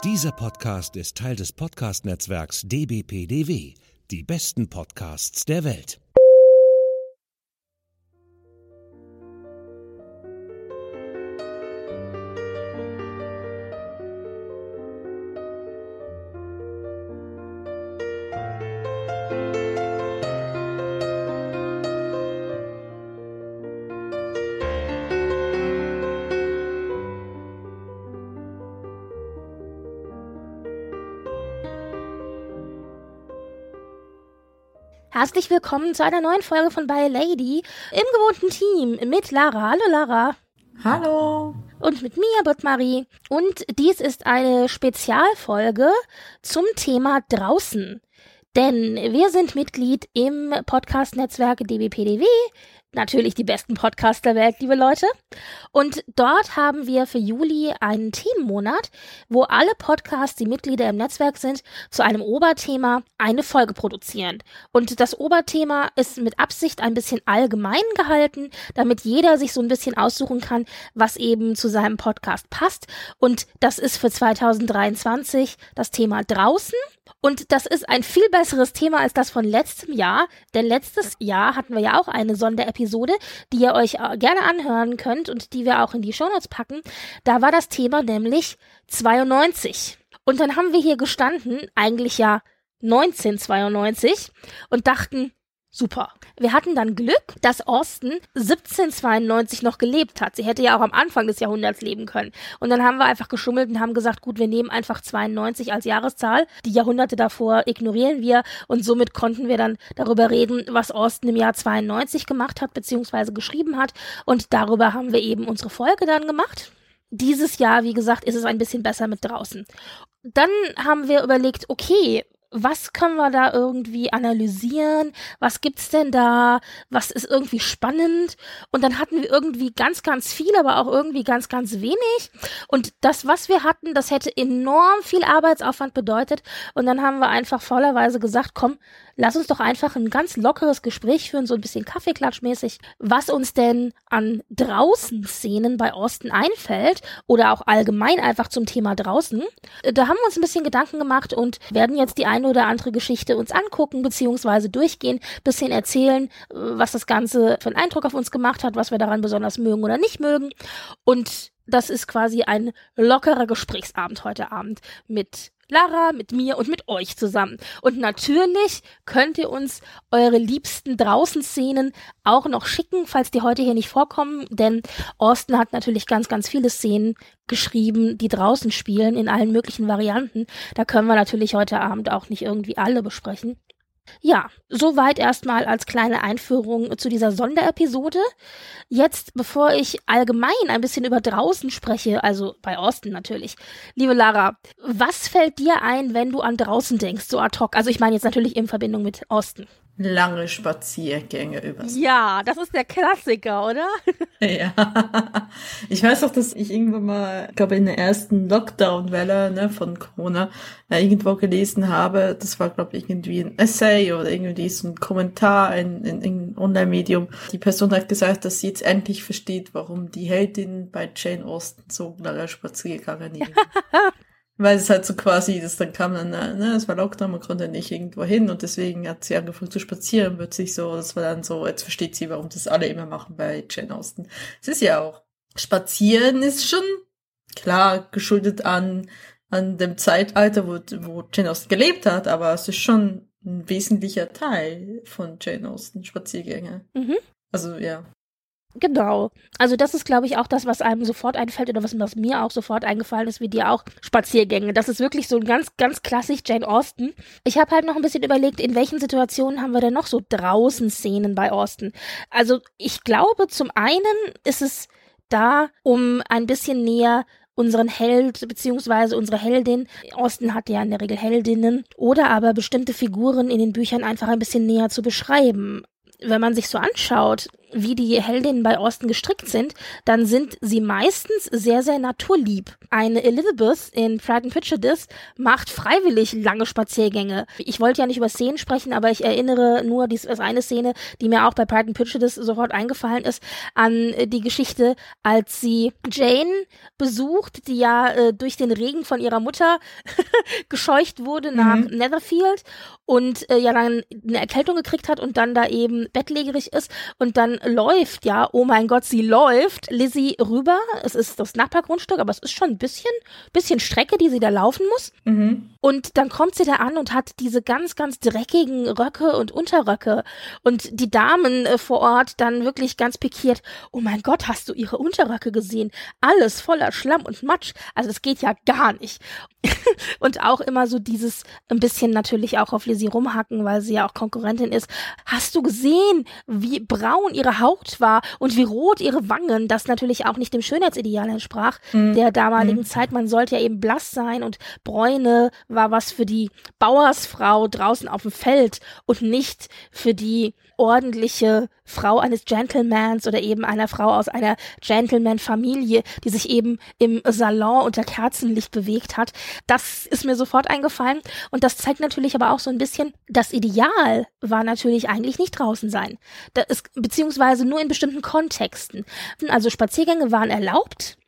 Dieser Podcast ist Teil des Podcast-Netzwerks dbpdw, die besten Podcasts der Welt. Herzlich willkommen zu einer neuen Folge von By a Lady im gewohnten Team mit Lara. Hallo Lara. Hallo. Und mit mir, Britt-Marie. Und dies ist eine Spezialfolge zum Thema draußen. Denn wir sind Mitglied im Podcast-Netzwerk dbpdw, natürlich die besten Podcasts der Welt, liebe Leute. Und dort haben wir für Juli einen Themenmonat, wo alle Podcasts, die Mitglieder im Netzwerk sind, zu einem Oberthema eine Folge produzieren. Und das Oberthema ist mit Absicht ein bisschen allgemein gehalten, damit jeder sich so ein bisschen aussuchen kann, was eben zu seinem Podcast passt. Und das ist für 2023 das Thema draußen. Und das ist ein viel besseres Thema als das von letztem Jahr, denn letztes Jahr hatten wir ja auch eine Sonderepisode, die ihr euch gerne anhören könnt und die wir auch in die Shownotes packen. Da war das Thema nämlich 92. Und dann haben wir hier gestanden, eigentlich ja 1992, und dachten, super. Wir hatten dann Glück, dass Austen 1792 noch gelebt hat. Sie hätte ja auch am Anfang des Jahrhunderts leben können. Und dann haben wir einfach geschummelt und haben gesagt, gut, wir nehmen einfach 92 als Jahreszahl. Die Jahrhunderte davor ignorieren wir und somit konnten wir dann darüber reden, was Austen im Jahr 92 gemacht hat, beziehungsweise geschrieben hat. Und darüber haben wir eben unsere Folge dann gemacht. Dieses Jahr, wie gesagt, ist es ein bisschen besser mit draußen. Dann haben wir überlegt, okay, was können wir da irgendwie analysieren? Was gibt's denn da? Was ist irgendwie spannend? Und dann hatten wir irgendwie ganz, ganz viel, aber auch irgendwie ganz, ganz wenig. Und das, was wir hatten, das hätte enorm viel Arbeitsaufwand bedeutet. Und dann haben wir einfach faulerweise gesagt, komm, lass uns doch einfach ein ganz lockeres Gespräch führen, so ein bisschen Kaffeeklatschmäßig, was uns denn an Draußen-Szenen bei Austen einfällt oder auch allgemein einfach zum Thema draußen. Da haben wir uns ein bisschen Gedanken gemacht und werden jetzt die eine oder andere Geschichte uns angucken, beziehungsweise durchgehen, bisschen erzählen, was das Ganze für einen Eindruck auf uns gemacht hat, was wir daran besonders mögen oder nicht mögen. Und das ist quasi ein lockerer Gesprächsabend heute Abend mit Lara, mit mir und mit euch zusammen. Und natürlich könnt ihr uns eure liebsten Draußen-Szenen auch noch schicken, falls die heute hier nicht vorkommen, denn Austen hat natürlich ganz, ganz viele Szenen geschrieben, die draußen spielen, in allen möglichen Varianten. Da können wir natürlich heute Abend auch nicht irgendwie alle besprechen. Ja, soweit erstmal als kleine Einführung zu dieser Sonderepisode. Jetzt, bevor ich allgemein ein bisschen über draußen spreche, also bei Austen natürlich. Liebe Lara, was fällt dir ein, wenn du an draußen denkst, so ad hoc? Also ich meine jetzt natürlich in Verbindung mit Austen. Lange Spaziergänge übers. Ja, das ist der Klassiker, oder? Ja. Ich weiß auch, dass ich irgendwann mal, ich glaube in der ersten Lockdown-Welle von Corona irgendwo gelesen habe, das war glaube ich irgendwie ein Essay oder irgendwie so ein Kommentar in einem Online-Medium. Die Person hat gesagt, dass sie jetzt endlich versteht, warum die Heldin bei Jane Austen so lange Spaziergänge nehmen. Weil es halt so quasi, das dann kam dann, es war Lockdown, man konnte nicht irgendwo hin und deswegen hat sie angefangen zu spazieren, plötzlich so, das war dann so, jetzt versteht sie, warum das alle immer machen bei Jane Austen. Es ist ja auch, Spazieren ist schon, klar, geschuldet an dem Zeitalter, wo Jane Austen gelebt hat, aber es ist schon ein wesentlicher Teil von Jane Austen, Spaziergänge. Mhm. Also, ja. Genau. Also das ist, glaube ich, auch das, was einem sofort einfällt oder was mir auch sofort eingefallen ist, wie dir auch, Spaziergänge. Das ist wirklich so ein ganz, ganz klassisch Jane Austen. Ich habe halt noch ein bisschen überlegt, in welchen Situationen haben wir denn noch so draußen Szenen bei Austen. Also ich glaube, zum einen ist es da, um ein bisschen näher unseren Held beziehungsweise unsere Heldin, Austen hat ja in der Regel Heldinnen, oder aber bestimmte Figuren in den Büchern einfach ein bisschen näher zu beschreiben. Wenn man sich so anschaut, wie die Heldinnen bei Austen gestrickt sind, dann sind sie meistens sehr, sehr naturlieb. Eine Elizabeth in Pride and Prejudice macht freiwillig lange Spaziergänge. Ich wollte ja nicht über Szenen sprechen, aber ich erinnere nur das eine Szene, die mir auch bei Pride and Prejudice sofort eingefallen ist, an die Geschichte, als sie Jane besucht, die ja durch den Regen von ihrer Mutter gescheucht wurde nach Netherfield und ja dann eine Erkältung gekriegt hat und dann da eben bettlägerig ist und dann läuft, ja, oh mein Gott, sie läuft Lizzie rüber. Es ist das Nachbargrundstück, aber es ist schon ein bisschen Strecke, die sie da laufen muss. Und dann kommt sie da an und hat diese ganz, ganz dreckigen Röcke und Unterröcke. Und die Damen vor Ort dann wirklich ganz pikiert, oh mein Gott, hast du ihre Unterröcke gesehen? Alles voller Schlamm und Matsch. Also das geht ja gar nicht. Und auch immer so dieses ein bisschen natürlich auch auf Lizzie rumhacken, weil sie ja auch Konkurrentin ist. Hast du gesehen, wie braun ihre Haut war und wie rot ihre Wangen? Das natürlich auch nicht dem Schönheitsideal entsprach der damaligen Zeit. Man sollte ja eben blass sein und Bräune war was für die Bauersfrau draußen auf dem Feld und nicht für die ordentliche Frau eines Gentlemans oder eben einer Frau aus einer Gentleman-Familie, die sich eben im Salon unter Kerzenlicht bewegt hat. Das ist mir sofort eingefallen und das zeigt natürlich aber auch so ein bisschen, das Ideal war natürlich eigentlich nicht draußen sein. Beziehungsweise nur in bestimmten Kontexten. Also Spaziergänge waren erlaubt,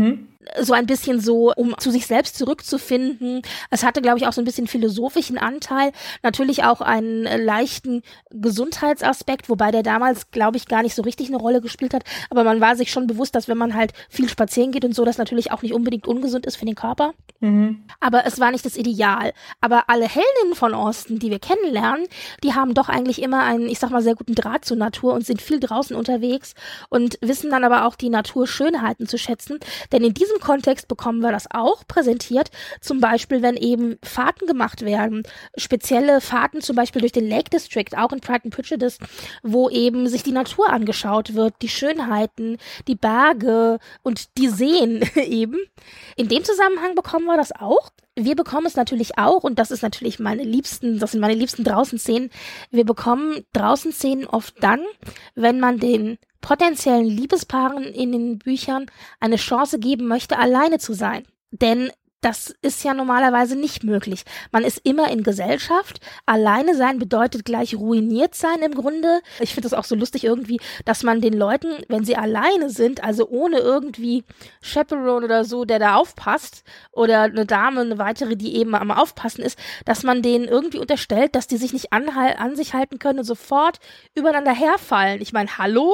so ein bisschen so, um zu sich selbst zurückzufinden. Es hatte, glaube ich, auch so ein bisschen philosophischen Anteil. Natürlich auch einen leichten Gesundheitsaspekt, wobei der damals, glaube ich, gar nicht so richtig eine Rolle gespielt hat. Aber man war sich schon bewusst, dass wenn man halt viel spazieren geht und so, das natürlich auch nicht unbedingt ungesund ist für den Körper. Aber es war nicht das Ideal. Aber alle Heldinnen von Austen, die wir kennenlernen, die haben doch eigentlich immer einen, ich sag mal, sehr guten Draht zur Natur und sind viel draußen unterwegs und wissen dann aber auch die Naturschönheiten zu schätzen. Denn in diesem Kontext bekommen wir das auch präsentiert, zum Beispiel, wenn eben Fahrten gemacht werden, spezielle Fahrten zum Beispiel durch den Lake District, auch in Pride and Prejudice, wo eben sich die Natur angeschaut wird, die Schönheiten, die Berge und die Seen eben. In dem Zusammenhang bekommen wir das auch. Wir bekommen es natürlich auch, und das ist natürlich das sind meine liebsten Draußen-Szenen, wir bekommen Draußen-Szenen oft dann, wenn man den potenziellen Liebespaaren in den Büchern eine Chance geben möchte, alleine zu sein. Denn das ist ja normalerweise nicht möglich. Man ist immer in Gesellschaft. Alleine sein bedeutet gleich ruiniert sein im Grunde. Ich finde das auch so lustig irgendwie, dass man den Leuten, wenn sie alleine sind, also ohne irgendwie Chaperone oder so, der da aufpasst, oder eine Dame, eine weitere, die eben am Aufpassen ist, dass man denen irgendwie unterstellt, dass die sich nicht an sich halten können und sofort übereinander herfallen. Ich meine, hallo?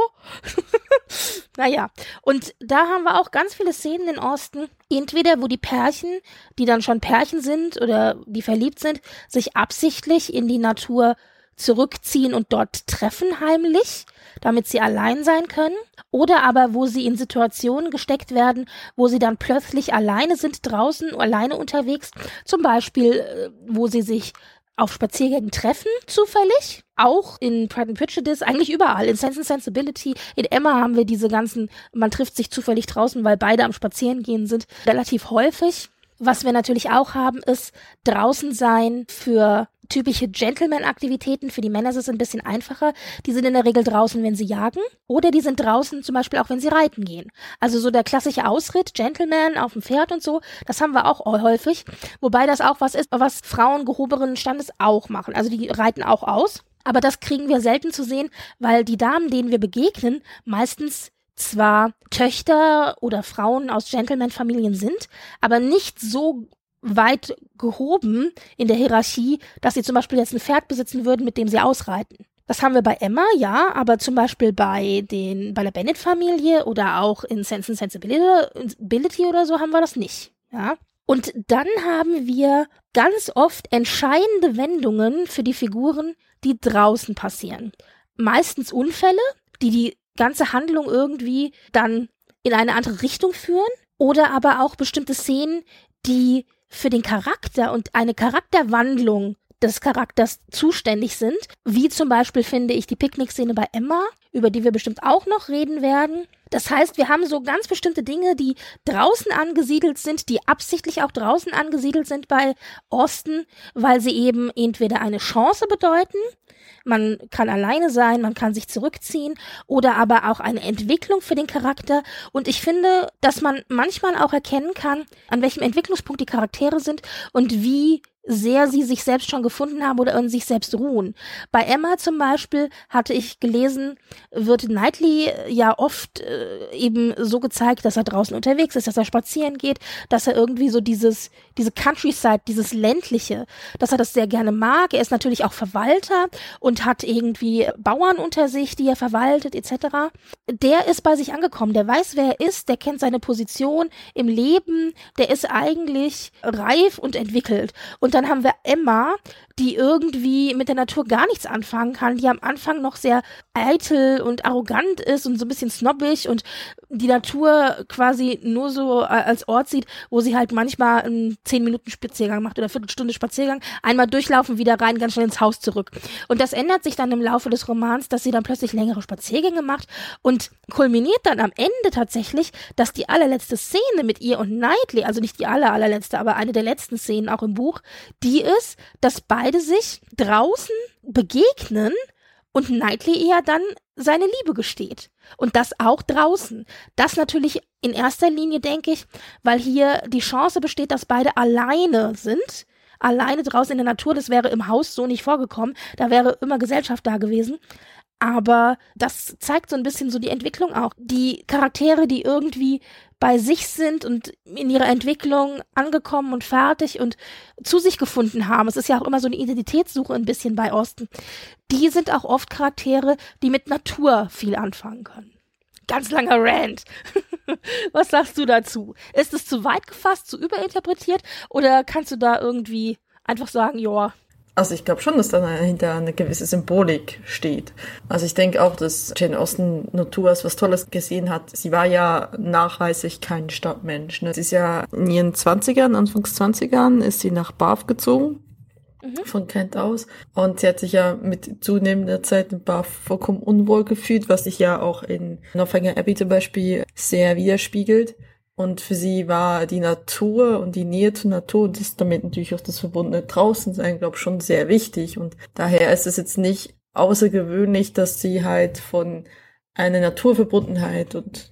Naja, und da haben wir auch ganz viele Szenen in Austen, entweder wo die Pärchen, die dann schon Pärchen sind oder die verliebt sind, sich absichtlich in die Natur zurückziehen und dort treffen heimlich, damit sie allein sein können, oder aber wo sie in Situationen gesteckt werden, wo sie dann plötzlich alleine sind draußen, alleine unterwegs, zum Beispiel, wo sie sich auf Spaziergängen treffen, zufällig. Auch in Pride and Prejudice, eigentlich überall. In Sense and Sensibility, in Emma haben wir diese ganzen, man trifft sich zufällig draußen, weil beide am Spazierengehen sind, relativ häufig. Was wir natürlich auch haben, ist draußen sein für typische Gentleman-Aktivitäten. Für die Männer ist es ein bisschen einfacher. Die sind in der Regel draußen, wenn sie jagen. Oder die sind draußen zum Beispiel auch, wenn sie reiten gehen. Also so der klassische Ausritt, Gentleman auf dem Pferd und so, das haben wir auch häufig. Wobei das auch was ist, was Frauen gehobenen Standes auch machen. Also die reiten auch aus. Aber das kriegen wir selten zu sehen, weil die Damen, denen wir begegnen, meistens zwar Töchter oder Frauen aus Gentleman-Familien sind, aber nicht so weit gehoben in der Hierarchie, dass sie zum Beispiel jetzt ein Pferd besitzen würden, mit dem sie ausreiten. Das haben wir bei Emma, ja, aber zum Beispiel bei der Bennet-Familie oder auch in Sense and Sensibility oder so haben wir das nicht, ja. Und dann haben wir ganz oft entscheidende Wendungen für die Figuren, die draußen passieren. Meistens Unfälle, die ganze Handlung irgendwie dann in eine andere Richtung führen, oder aber auch bestimmte Szenen, die für den Charakter und eine Charakterwandlung des Charakters zuständig sind, wie zum Beispiel, finde ich, die Picknick-Szene bei Emma, über die wir bestimmt auch noch reden werden. Das heißt, wir haben so ganz bestimmte Dinge, die draußen angesiedelt sind, die absichtlich auch draußen angesiedelt sind bei Austen, weil sie eben entweder eine Chance bedeuten Man kann alleine sein, man kann sich zurückziehen oder aber auch eine Entwicklung für den Charakter. Und ich finde, dass man manchmal auch erkennen kann, an welchem Entwicklungspunkt die Charaktere sind und wie sehr sie sich selbst schon gefunden haben oder in sich selbst ruhen. Bei Emma zum Beispiel hatte ich gelesen, wird Knightley ja oft eben so gezeigt, dass er draußen unterwegs ist, dass er spazieren geht, dass er irgendwie so diese Countryside, dieses ländliche, dass er das sehr gerne mag. Er ist natürlich auch Verwalter und hat irgendwie Bauern unter sich, die er verwaltet etc. Der ist bei sich angekommen, der weiß, wer er ist, der kennt seine Position im Leben, der ist eigentlich reif und entwickelt. Und dann haben wir Emma, die irgendwie mit der Natur gar nichts anfangen kann, die am Anfang noch sehr eitel und arrogant ist und so ein bisschen snobbig und die Natur quasi nur so als Ort sieht, wo sie halt manchmal einen 10-Minuten-Spaziergang macht oder Viertelstunde Spaziergang, einmal durchlaufen, wieder rein, ganz schnell ins Haus zurück. Und das ändert sich dann im Laufe des Romans, dass sie dann plötzlich längere Spaziergänge macht und kulminiert dann am Ende tatsächlich, dass die allerletzte Szene mit ihr und Knightley, also nicht die allerletzte, aber eine der letzten Szenen auch im Buch, die ist, dass beide sich draußen begegnen und Knightley ihr dann seine Liebe gesteht. Und das auch draußen. Das natürlich in erster Linie, denke ich, weil hier die Chance besteht, dass beide alleine sind. Alleine draußen in der Natur, das wäre im Haus so nicht vorgekommen. Da wäre immer Gesellschaft da gewesen. Aber das zeigt so ein bisschen so die Entwicklung auch. Die Charaktere, die irgendwie bei sich sind und in ihrer Entwicklung angekommen und fertig und zu sich gefunden haben. Es ist ja auch immer so eine Identitätssuche ein bisschen bei Austen. Die sind auch oft Charaktere, die mit Natur viel anfangen können. Ganz langer Rant. Was sagst du dazu? Ist es zu weit gefasst, zu überinterpretiert oder kannst du da irgendwie einfach sagen, ja? Also ich glaube schon, dass da dahinter eine gewisse Symbolik steht. Also ich denke auch, dass Jane Austen Natur als was Tolles gesehen hat. Sie war ja nachweislich kein Stadtmensch. Ne? Sie ist ja in ihren 20ern, Anfangs 20ern, ist sie nach Bath gezogen, von Kent aus. Und sie hat sich ja mit zunehmender Zeit in Bath vollkommen unwohl gefühlt, was sich ja auch in Northanger Abbey zum Beispiel sehr widerspiegelt. Und für sie war die Natur und die Nähe zur Natur und das damit natürlich auch das verbundene Draußensein, glaube ich, schon sehr wichtig. Und daher ist es jetzt nicht außergewöhnlich, dass sie halt von einer Naturverbundenheit und,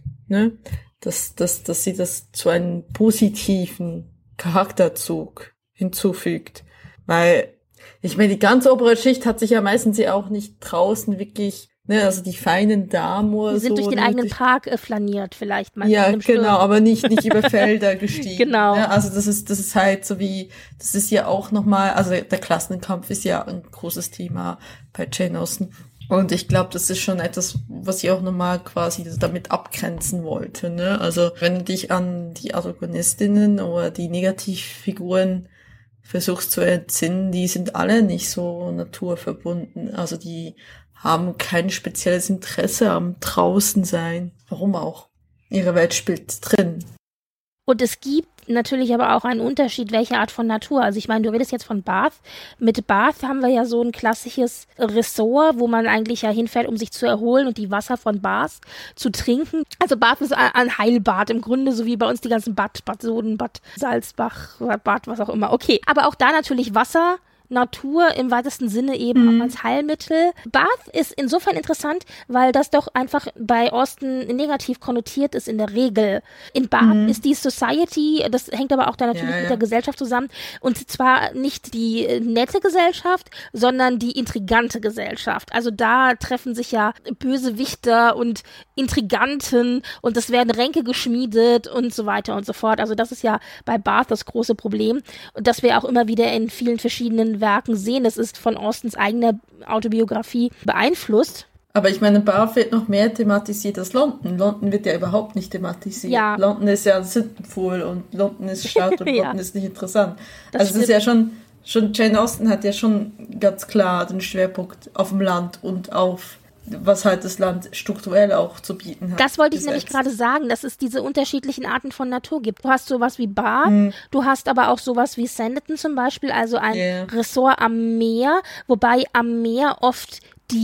dass sie das zu einem positiven Charakterzug hinzufügt. Weil, ich meine, die ganze obere Schicht hat sich ja meistens ja auch nicht draußen wirklich, also die feinen Damen oder so. Die sind durch den eigenen Park flaniert vielleicht mal. Ja, genau, aber nicht über Felder gestiegen. Genau. Ne? Also das ist halt so wie, das ist ja auch nochmal, also der Klassenkampf ist ja ein großes Thema bei Jane Austen. Und ich glaube, das ist schon etwas, was ich auch nochmal quasi damit abgrenzen wollte. Ne? Also wenn du dich an die Antagonistinnen oder die Negativfiguren versuchst zu entsinnen, die sind alle nicht so naturverbunden. Also die haben kein spezielles Interesse am Draußensein. Warum auch? Ihre Welt spielt drin. Und es gibt natürlich aber auch einen Unterschied, welche Art von Natur. Also ich meine, du redest jetzt von Bath. Mit Bath haben wir ja so ein klassisches Ressort, wo man eigentlich ja hinfährt, um sich zu erholen und die Wasser von Bath zu trinken. Also Bath ist ein Heilbad im Grunde, so wie bei uns die ganzen Bad Soden, Bad Salzbach, Bad was auch immer. Okay, aber auch da natürlich Wasser, Natur im weitesten Sinne eben auch als Heilmittel. Bath ist insofern interessant, weil das doch einfach bei Austen negativ konnotiert ist in der Regel. In Bath ist die Society, das hängt aber auch da natürlich mit der Gesellschaft zusammen, und zwar nicht die nette Gesellschaft, sondern die intrigante Gesellschaft. Also da treffen sich ja Bösewichter und Intriganten und es werden Ränke geschmiedet und so weiter und so fort. Also das ist ja bei Bath das große Problem, und das wir auch immer wieder in vielen verschiedenen Werken sehen. Das ist von Austens eigener Autobiografie beeinflusst. Aber ich meine, Bath wird noch mehr thematisiert als London. London wird ja überhaupt nicht thematisiert. Ja. London ist ja ein Sittenpfuhl und London ist Stadt und London ist nicht interessant. Das ist ja schon Jane Austen hat ja schon ganz klar den Schwerpunkt auf dem Land und auf was halt das Land strukturell auch zu bieten hat. Das wollte ich nämlich gerade sagen, dass es diese unterschiedlichen Arten von Natur gibt. Du hast sowas wie Bath, du hast aber auch sowas wie Sanditon zum Beispiel, also ein Ressort am Meer, wobei am Meer oft die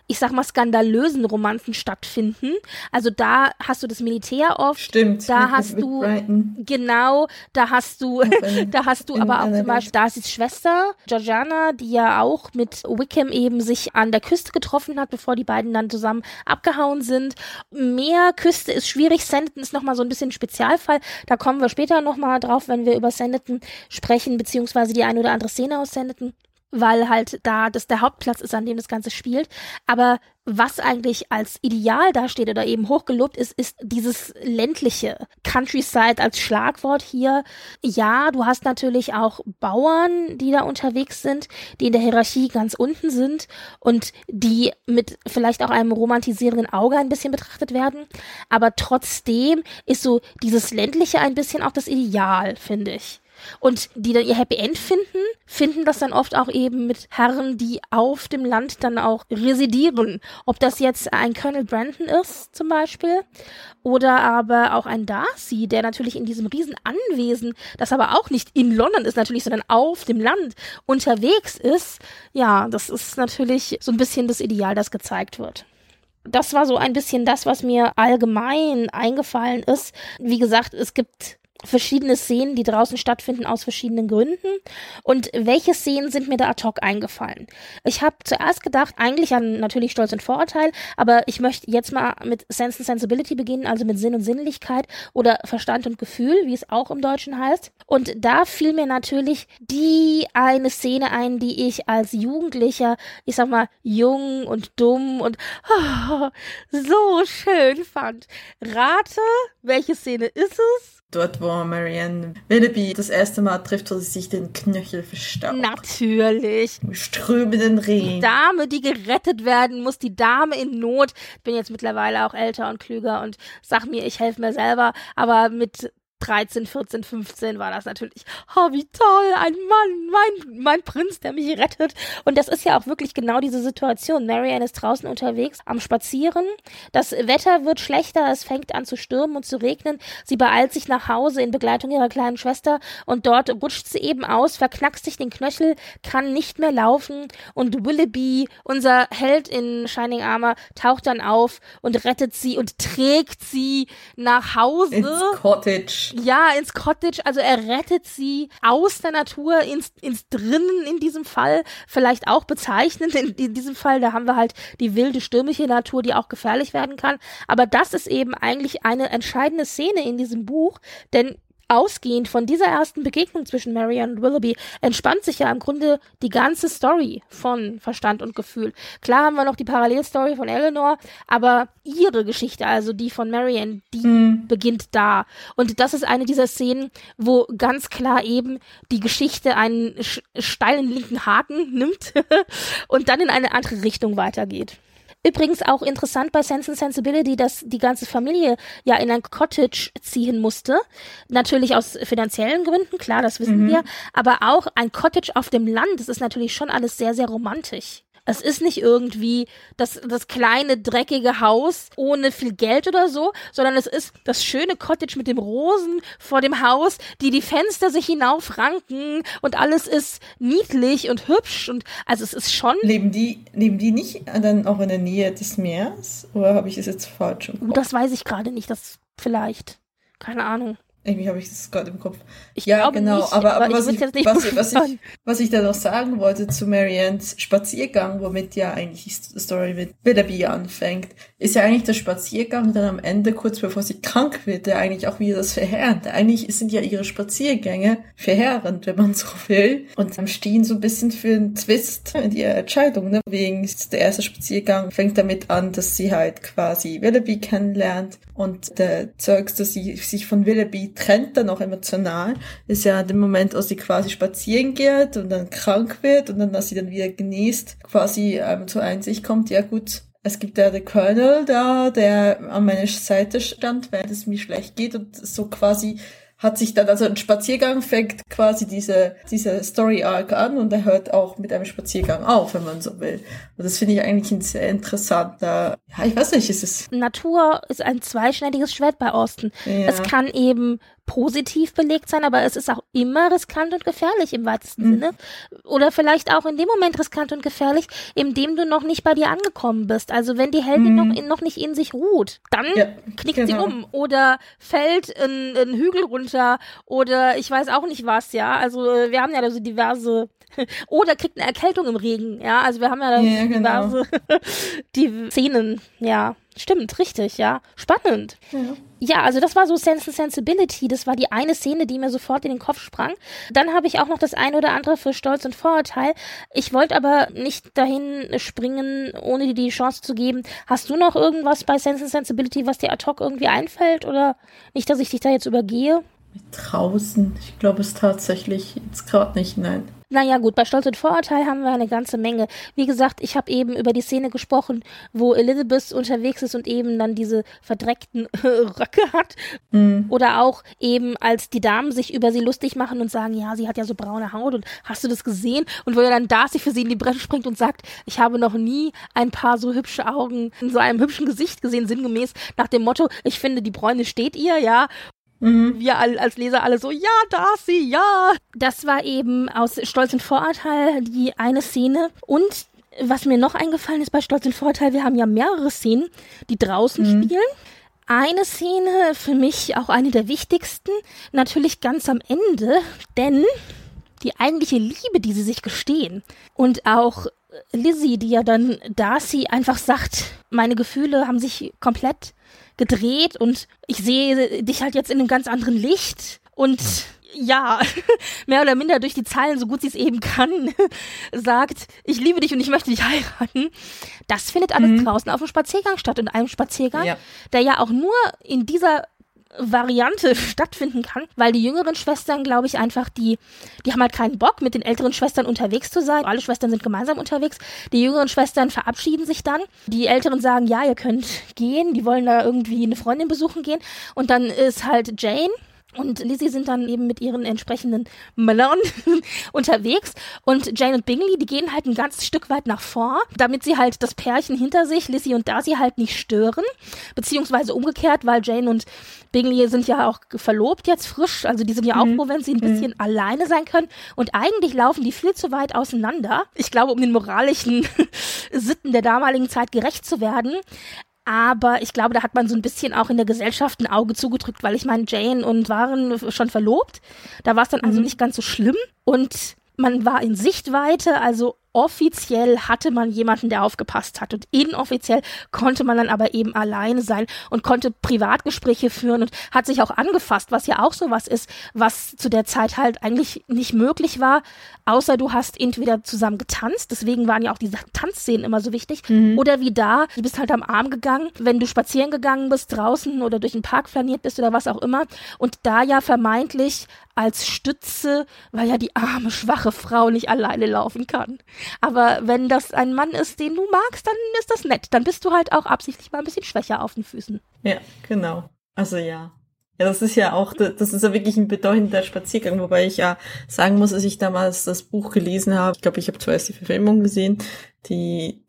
ich sag mal, skandalösen Romanzen stattfinden. Also da hast du das Militär oft. Stimmt. Da hast du, genau, da hast du aber auch zum Beispiel Darcys Schwester, Georgiana, die ja auch mit Wickham eben sich an der Küste getroffen hat, bevor die beiden dann zusammen abgehauen sind. Meerküste ist schwierig, Sanditon ist nochmal so ein bisschen ein Spezialfall. Da kommen wir später nochmal drauf, wenn wir über Sanditon sprechen, beziehungsweise die eine oder andere Szene aus Sanditon, weil halt da das der Hauptplatz ist, an dem das Ganze spielt. Aber was eigentlich als Ideal dasteht oder eben hochgelobt ist dieses ländliche Countryside als Schlagwort hier. Ja, du hast natürlich auch Bauern, die da unterwegs sind, die in der Hierarchie ganz unten sind und die mit vielleicht auch einem romantisierenden Auge ein bisschen betrachtet werden. Aber trotzdem ist so dieses ländliche ein bisschen auch das Ideal, finde ich. Und die dann ihr Happy End finden das dann oft auch eben mit Herren, die auf dem Land dann auch residieren. Ob das jetzt ein Colonel Brandon ist zum Beispiel oder aber auch ein Darcy, der natürlich in diesem riesen Anwesen, das aber auch nicht in London ist natürlich, sondern auf dem Land unterwegs ist. Ja, das ist natürlich so ein bisschen das Ideal, das gezeigt wird. Das war so ein bisschen das, was mir allgemein eingefallen ist. Wie gesagt, es gibt verschiedene Szenen, die draußen stattfinden aus verschiedenen Gründen. Und welche Szenen sind mir da ad hoc eingefallen? Ich habe zuerst gedacht, eigentlich an natürlich Stolz und Vorurteil, aber ich möchte jetzt mal mit Sense and Sensibility beginnen, also mit Sinn und Sinnlichkeit oder Verstand und Gefühl, wie es auch im Deutschen heißt. Und da fiel mir natürlich die eine Szene ein, die ich als Jugendlicher, ich sag mal, jung und dumm und so schön fand. Rate, welche Szene ist es? Dort, wo Marianne Willoughby das erste Mal trifft, wo sie sich den Knöchel verstaucht. Natürlich. Im strömenden Regen. Die Dame, die gerettet werden muss, die Dame in Not. Ich bin jetzt mittlerweile auch älter und klüger und sag mir, ich helfe mir selber, aber mit 13, 14, 15 war das natürlich, oh, wie toll, ein Mann, mein Prinz, der mich rettet. Und das ist ja auch wirklich genau diese Situation. Marianne ist draußen unterwegs, am Spazieren. Das Wetter wird schlechter, es fängt an zu stürmen und zu regnen. Sie beeilt sich nach Hause in Begleitung ihrer kleinen Schwester und dort rutscht sie eben aus, verknackst sich den Knöchel, kann nicht mehr laufen und Willoughby, unser Held in Shining Armor, taucht dann auf und rettet sie und trägt sie nach Hause. Ins Cottage. Ja, ins Cottage, also er rettet sie aus der Natur ins Drinnen in diesem Fall, vielleicht auch bezeichnend in diesem Fall, da haben wir halt die wilde, stürmische Natur, die auch gefährlich werden kann, aber das ist eben eigentlich eine entscheidende Szene in diesem Buch, denn ausgehend von dieser ersten Begegnung zwischen Marianne und Willoughby entspannt sich ja im Grunde die ganze Story von Verstand und Gefühl. Klar haben wir noch die Parallelstory von Eleanor, aber ihre Geschichte, also die von Marianne, die beginnt da. Und das ist eine dieser Szenen, wo ganz klar eben die Geschichte einen steilen linken Haken nimmt und dann in eine andere Richtung weitergeht. Übrigens auch interessant bei Sense and Sensibility, dass die ganze Familie ja in ein Cottage ziehen musste. Natürlich aus finanziellen Gründen, klar, das wissen wir. Aber auch ein Cottage auf dem Land, das ist natürlich schon alles sehr, sehr romantisch. Es ist nicht irgendwie das kleine, dreckige Haus ohne viel Geld oder so, sondern es ist das schöne Cottage mit dem Rosen vor dem Haus, die Fenster sich hinaufranken und alles ist niedlich und hübsch und also es ist schon... Leben die nicht dann auch in der Nähe des Meeres? Oder habe ich es jetzt falsch im Kopf? Das weiß ich gerade nicht, das vielleicht. Keine Ahnung. Irgendwie habe ich das gerade im Kopf. Ich glaube nicht, aber was ich da noch sagen wollte zu Mariannes Spaziergang, womit ja eigentlich die Story mit Willoughby anfängt, ist ja eigentlich der Spaziergang dann am Ende, kurz bevor sie krank wird, der eigentlich auch wieder das Verheerende. Eigentlich sind ja ihre Spaziergänge verheerend, wenn man so will, und stehen so ein bisschen für einen Twist in ihrer Entscheidung, ne? Wegen der erste Spaziergang fängt damit an, dass sie halt quasi Willoughby kennenlernt und der Zeugs, dass sie sich von Willoughby trennt, dann auch emotional, ist ja der Moment, als sie quasi spazieren geht und dann krank wird und dann, als sie dann wieder genießt, quasi zur Einsicht kommt, ja gut, es gibt ja den Colonel da, der an meiner Seite stand, während es mir schlecht geht und so quasi hat sich dann, also ein Spaziergang fängt quasi diese Story-Arc an und er hört auch mit einem Spaziergang auf, wenn man so will. Und das finde ich eigentlich ein sehr interessanter, ja, ich weiß nicht, ist es... Natur ist ein zweischneidiges Schwert bei Austen. Ja. Es kann eben positiv belegt sein, aber es ist auch immer riskant und gefährlich im weitesten Sinne. Oder vielleicht auch in dem Moment riskant und gefährlich, in dem du noch nicht bei dir angekommen bist. Also wenn die Heldin noch nicht in sich ruht, dann knickt sie um oder fällt einen Hügel runter oder ich weiß auch nicht was, ja. Also wir haben ja da so diverse oder kriegt eine Erkältung im Regen, ja. Also wir haben ja da diverse die Szenen, ja. Stimmt, richtig, ja. Spannend. Ja, also das war so Sense and Sensibility. Das war die eine Szene, die mir sofort in den Kopf sprang. Dann habe ich auch noch das ein oder andere für Stolz und Vorurteil. Ich wollte aber nicht dahin springen, ohne dir die Chance zu geben. Hast du noch irgendwas bei Sense and Sensibility, was dir ad hoc irgendwie einfällt? Oder nicht, dass ich dich da jetzt übergehe? Draußen, ich glaube es tatsächlich jetzt gerade nicht, nein. Naja gut, bei Stolz und Vorurteil haben wir eine ganze Menge. Wie gesagt, ich habe eben über die Szene gesprochen, wo Elizabeth unterwegs ist und eben dann diese verdreckten Röcke hat. Oder auch eben, als die Damen sich über sie lustig machen und sagen, ja, sie hat ja so braune Haut und hast du das gesehen? Und wo ja dann Darcy für sie in die Bresche springt und sagt, ich habe noch nie ein paar so hübsche Augen in so einem hübschen Gesicht gesehen, sinngemäß nach dem Motto, ich finde, die Bräune steht ihr, ja. Wir als Leser alle so, ja, Darcy, ja. Das war eben aus Stolz und Vorurteil die eine Szene. Und was mir noch eingefallen ist bei Stolz und Vorurteil, wir haben ja mehrere Szenen, die draußen spielen. Eine Szene, für mich auch eine der wichtigsten, natürlich ganz am Ende, denn die eigentliche Liebe, die sie sich gestehen und auch Lizzie, die ja dann Darcy einfach sagt, meine Gefühle haben sich komplett gedreht und ich sehe dich halt jetzt in einem ganz anderen Licht und ja, mehr oder minder durch die Zeilen, so gut sie es eben kann, sagt, ich liebe dich und ich möchte dich heiraten. Das findet alles draußen auf dem Spaziergang statt, in einem Spaziergang, der ja auch nur in dieser Variante stattfinden kann, weil die jüngeren Schwestern, glaube ich, einfach die haben halt keinen Bock, mit den älteren Schwestern unterwegs zu sein. Alle Schwestern sind gemeinsam unterwegs. Die jüngeren Schwestern verabschieden sich dann. Die Älteren sagen, ja, ihr könnt gehen. Die wollen da irgendwie eine Freundin besuchen gehen. Und dann ist halt Jane und Lizzie sind dann eben mit ihren entsprechenden Männern unterwegs und Jane und Bingley, die gehen halt ein ganzes Stück weit nach vor, damit sie halt das Pärchen hinter sich, Lizzie und Darcy, halt nicht stören, beziehungsweise umgekehrt, weil Jane und Bingley sind ja auch verlobt jetzt frisch, also die sind ja auch froh, wenn sie ein bisschen alleine sein können und eigentlich laufen die viel zu weit auseinander. Ich glaube, um den moralischen Sitten der damaligen Zeit gerecht zu werden. Aber ich glaube, da hat man so ein bisschen auch in der Gesellschaft ein Auge zugedrückt, weil ich meine, Jane und waren schon verlobt. Da war es dann also nicht ganz so schlimm. Und man war in Sichtweite, also offiziell hatte man jemanden, der aufgepasst hat und inoffiziell konnte man dann aber eben alleine sein und konnte Privatgespräche führen und hat sich auch angefasst, was ja auch sowas ist, was zu der Zeit halt eigentlich nicht möglich war, außer du hast entweder zusammen getanzt, deswegen waren ja auch diese Tanzszenen immer so wichtig, oder wie da, du bist halt am Arm gegangen, wenn du spazieren gegangen bist draußen oder durch den Park flaniert bist oder was auch immer und da ja vermeintlich als Stütze, weil ja die arme, schwache Frau nicht alleine laufen kann. Aber wenn das ein Mann ist, den du magst, dann ist das nett. Dann bist du halt auch absichtlich mal ein bisschen schwächer auf den Füßen. Ja, genau. Also ja. Ja, das ist ja auch, das ist ja wirklich ein bedeutender Spaziergang, wobei ich ja sagen muss, als ich damals das Buch gelesen habe, ich glaube, ich habe zuerst die Verfilmung gesehen, die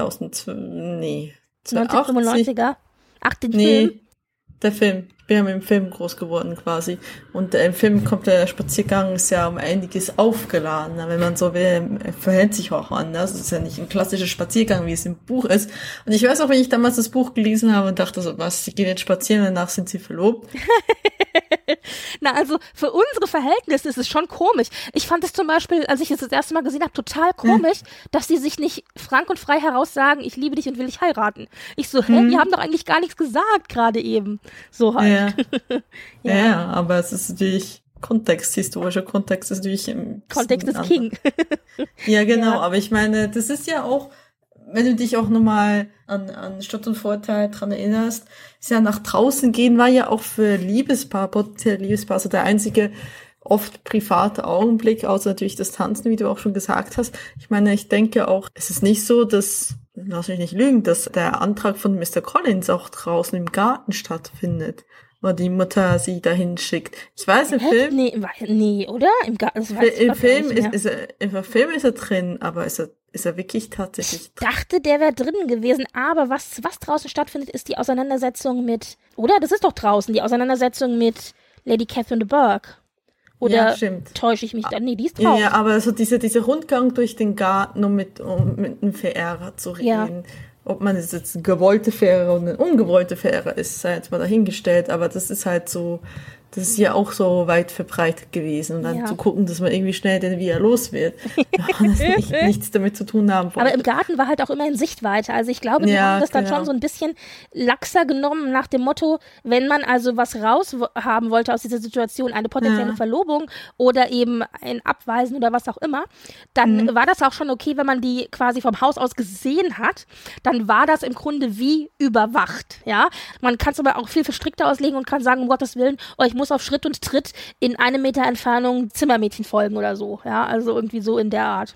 1995er? Ach, den Film? Der Film. Wir haben im Film groß geworden quasi. Und im Film kommt der Spaziergang, ist ja um einiges aufgeladener, wenn man so will, verhält sich auch anders. Es ist ja nicht ein klassischer Spaziergang, wie es im Buch ist. Und ich weiß auch, wenn ich damals das Buch gelesen habe und dachte so, was, sie gehen jetzt spazieren, danach sind sie verlobt. Na, also für unsere Verhältnisse ist es schon komisch. Ich fand es zum Beispiel, als ich es das erste Mal gesehen habe, total komisch, dass die sich nicht frank und frei heraus sagen, ich liebe dich und will dich heiraten. Ich so, die haben doch eigentlich gar nichts gesagt gerade eben. So halt. Ja, aber es ist natürlich historischer Kontext ist natürlich Kontext ist King. Ja, genau, aber ich meine, das ist ja auch, wenn du dich auch nochmal an Stolz und Vorurteil dran erinnerst, ist ja nach draußen gehen, war ja auch für potenzielle Liebespaar, so der einzige oft private Augenblick, außer natürlich das Tanzen, wie du auch schon gesagt hast. Ich meine, ich denke auch, es ist nicht so, dass, lass mich nicht lügen, dass der Antrag von Mr. Collins auch draußen im Garten stattfindet, wo die Mutter sie dahin schickt. Ich weiß, im Film... Nee, oder? Im Garten, im Film ist er drin, aber ist er wirklich tatsächlich drin? Ich dachte, der wäre drin gewesen, aber was draußen stattfindet, ist die Auseinandersetzung mit, oder? Das ist doch draußen, die Auseinandersetzung mit Lady Catherine de Bourgh. Oder täusche ich mich dann? Nee, die ist drauf. Ja, aber so dieser Rundgang durch den Garten, um mit einem Verehrer zu reden. Ja. Ob man es jetzt eine gewollte Fähre oder eine ungewollte Fähre ist, sei jetzt mal dahingestellt. Aber das ist halt so, das ist ja auch so weit verbreitet gewesen. Und dann zu gucken, dass man irgendwie schnell den wieder los wird. Wenn das nichts damit zu tun haben wollte. Aber im Garten war halt auch immer in Sichtweite. Also ich glaube, wir haben das dann schon so ein bisschen laxer genommen nach dem Motto, wenn man also was raus haben wollte aus dieser Situation, eine potenzielle Verlobung oder eben ein Abweisen oder was auch immer, dann war das auch schon okay, wenn man die quasi vom Haus aus gesehen hat. Dann war das im Grunde wie überwacht. Ja, man kann es aber auch viel verstrickter auslegen und kann sagen, um Gottes Willen, ich muss auf Schritt und Tritt in 1 Meter Entfernung Zimmermädchen folgen oder so. Ja, also irgendwie so in der Art.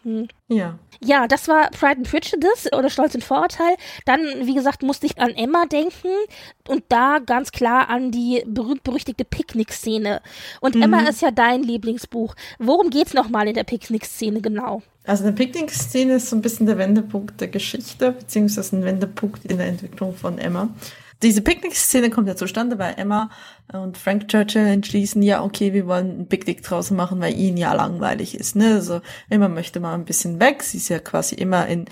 Ja, das war Pride and Prejudice oder Stolz und Vorurteil. Dann, wie gesagt, musste ich an Emma denken und da ganz klar an die berühmt-berüchtigte Picknick-Szene. Und Emma ist ja dein Lieblingsbuch. Worum geht's nochmal in der Picknick-Szene genau? Also eine Picknick-Szene ist so ein bisschen der Wendepunkt der Geschichte, beziehungsweise ein Wendepunkt in der Entwicklung von Emma. Diese Picknick-Szene kommt ja zustande, weil Emma und Frank Churchill entschließen, ja, okay, wir wollen ein Picknick draußen machen, weil ihnen ja langweilig ist, ne? Also Emma möchte mal ein bisschen weg. Sie ist ja quasi immer in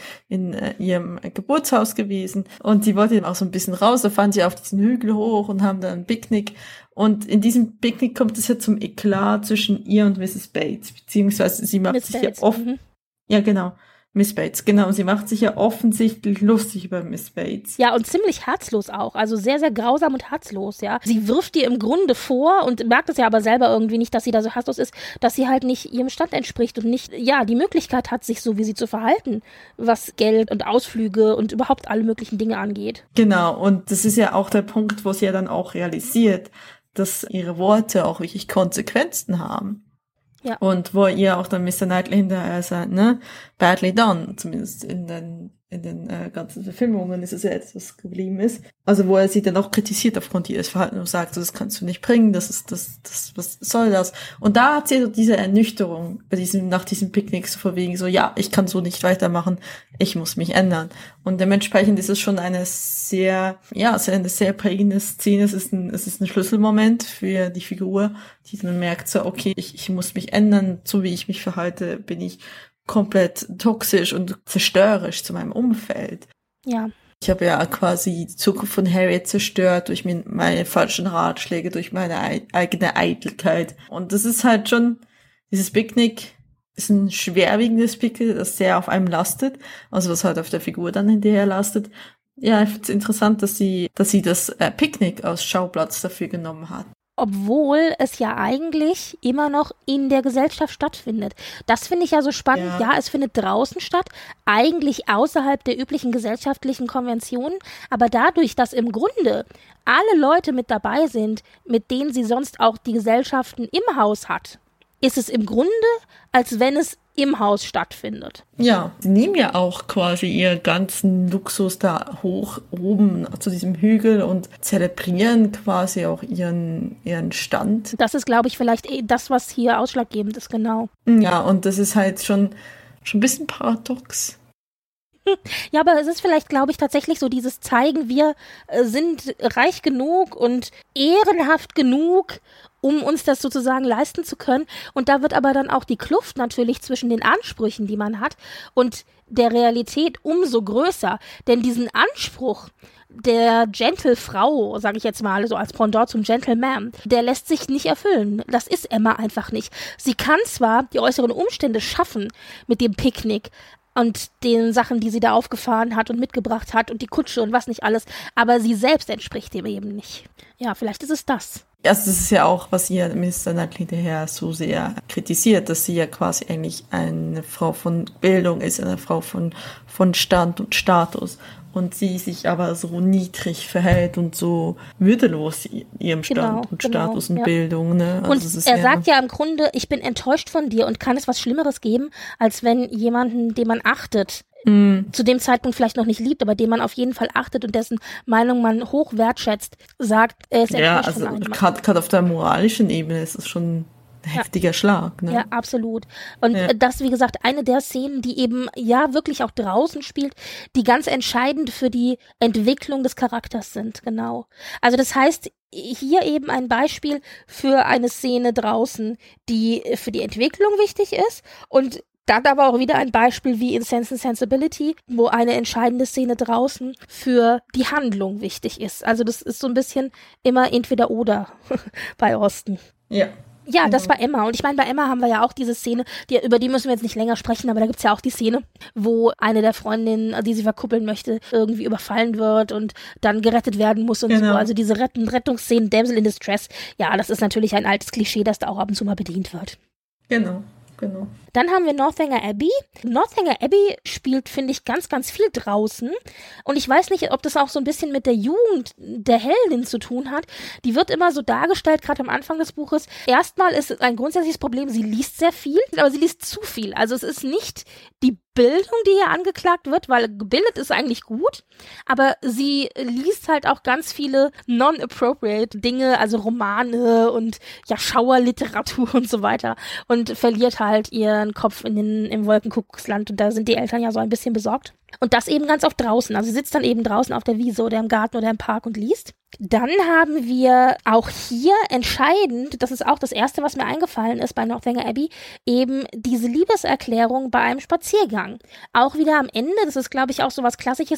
ihrem Geburtshaus gewesen und sie wollte eben auch so ein bisschen raus. Da fahren sie auf diesen Hügel hoch und haben dann ein Picknick. Und in diesem Picknick kommt es ja zum Eklat zwischen ihr und Mrs. Bates, beziehungsweise sie macht sich ja offen. Ja, genau. Miss Bates, genau. Sie macht sich ja offensichtlich lustig über Miss Bates. Ja, und ziemlich herzlos auch. Also sehr, sehr grausam und herzlos, ja. Sie wirft ihr im Grunde vor und merkt es ja aber selber irgendwie nicht, dass sie da so herzlos ist, dass sie halt nicht ihrem Stand entspricht und nicht, die Möglichkeit hat, sich so wie sie zu verhalten, was Geld und Ausflüge und überhaupt alle möglichen Dinge angeht. Genau. Und das ist ja auch der Punkt, wo sie ja dann auch realisiert, dass ihre Worte auch wirklich Konsequenzen haben. Ja. Und wo ihr auch dann Mr. Knightley hinterher sagt, ne, badly done, zumindest in den ganzen Verfilmungen ist es ja etwas geblieben ist. Also wo er sie dann auch kritisiert aufgrund ihres Verhaltens und sagt, so, das kannst du nicht bringen, das was soll das? Und da hat sie so diese Ernüchterung nach diesem Picknick so vorwiegend so, ja, ich kann so nicht weitermachen, ich muss mich ändern. Und dementsprechend ist es schon eine sehr prägende Szene. Es ist ein Schlüsselmoment für die Figur, die dann merkt so, okay, ich muss mich ändern, so wie ich mich verhalte, bin ich komplett toxisch und zerstörerisch zu meinem Umfeld. Ja. Ich habe ja quasi die Zukunft von Harriet zerstört durch meine falschen Ratschläge, durch meine eigene Eitelkeit. Und das ist halt schon, dieses Picknick ist ein schwerwiegendes Picknick, das sehr auf einem lastet, also was halt auf der Figur dann hinterher lastet. Ja, ich finde es interessant, dass sie das Picknick als Schauplatz dafür genommen hat. Obwohl es ja eigentlich immer noch in der Gesellschaft stattfindet. Das finde ich ja so spannend. Ja, es findet draußen statt, eigentlich außerhalb der üblichen gesellschaftlichen Konventionen, aber dadurch, dass im Grunde alle Leute mit dabei sind, mit denen sie sonst auch die Gesellschaften im Haus hat, ist es im Grunde, als wenn es im Haus stattfindet. Ja, sie nehmen ja auch quasi ihren ganzen Luxus da hoch oben zu diesem Hügel und zelebrieren quasi auch ihren Stand. Das ist, glaube ich, vielleicht das, was hier ausschlaggebend ist, genau. Ja, und das ist halt schon ein bisschen paradox. Ja, aber es ist vielleicht, glaube ich, tatsächlich so dieses Zeigen, wir sind reich genug und ehrenhaft genug, um uns das sozusagen leisten zu können. Und da wird aber dann auch die Kluft natürlich zwischen den Ansprüchen, die man hat, und der Realität umso größer. Denn diesen Anspruch der Gentle-Frau, sage ich jetzt mal, so als Pendant zum Gentleman, der lässt sich nicht erfüllen. Das ist Emma einfach nicht. Sie kann zwar die äußeren Umstände schaffen mit dem Picknick und den Sachen, die sie da aufgefahren hat und mitgebracht hat und die Kutsche und was nicht alles, aber sie selbst entspricht dem eben nicht. Ja, vielleicht ist es das. Also das ist ja auch, was ihr Mr. Knightley daher so sehr kritisiert, dass sie ja quasi eigentlich eine Frau von Bildung ist, eine Frau von Stand und Status. Und sie sich aber so niedrig verhält und so würdelos ihrem Stand und Status und Bildung. Ne? Also und er sagt ja im Grunde, ich bin enttäuscht von dir und kann es was Schlimmeres geben, als wenn jemanden, den man achtet, zu dem Zeitpunkt vielleicht noch nicht liebt, aber den man auf jeden Fall achtet und dessen Meinung man hoch wertschätzt, sagt, er ist enttäuscht von einem. Ja, also gerade auf der moralischen Ebene ist es schon ein heftiger Schlag. Ne? Ja, absolut. Und das, wie gesagt, eine der Szenen, die eben wirklich auch draußen spielt, die ganz entscheidend für die Entwicklung des Charakters sind, genau. Also das heißt, hier eben ein Beispiel für eine Szene draußen, die für die Entwicklung wichtig ist und dann aber auch wieder ein Beispiel wie in Sense and Sensibility, wo eine entscheidende Szene draußen für die Handlung wichtig ist. Also das ist so ein bisschen immer entweder oder bei Austen. Ja. Ja, das war Emma. Und ich meine, bei Emma haben wir ja auch diese Szene, über die müssen wir jetzt nicht länger sprechen, aber da gibt's ja auch die Szene, wo eine der Freundinnen, die sie verkuppeln möchte, irgendwie überfallen wird und dann gerettet werden muss und so. Also diese Rettungsszenen, Damsel in Distress, ja, das ist natürlich ein altes Klischee, das da auch ab und zu mal bedient wird. Genau. Dann haben wir Northanger Abbey. Northanger Abbey spielt, finde ich, ganz, ganz viel draußen. Und ich weiß nicht, ob das auch so ein bisschen mit der Jugend der Heldin zu tun hat. Die wird immer so dargestellt, gerade am Anfang des Buches. Erstmal ist ein grundsätzliches Problem, sie liest sehr viel, aber sie liest zu viel. Also es ist nicht die Bildung, die hier angeklagt wird, weil gebildet ist eigentlich gut, aber sie liest halt auch ganz viele non-appropriate Dinge, also Romane und ja Schauerliteratur und so weiter und verliert halt ihren Kopf im Wolkenkuckucksland und da sind die Eltern ja so ein bisschen besorgt. Und das eben ganz oft draußen. Also sie sitzt dann eben draußen auf der Wiese oder im Garten oder im Park und liest. Dann haben wir auch hier entscheidend, das ist auch das Erste, was mir eingefallen ist bei Northanger Abbey, eben diese Liebeserklärung bei einem Spaziergang. Auch wieder am Ende, das ist glaube ich auch so was Klassisches,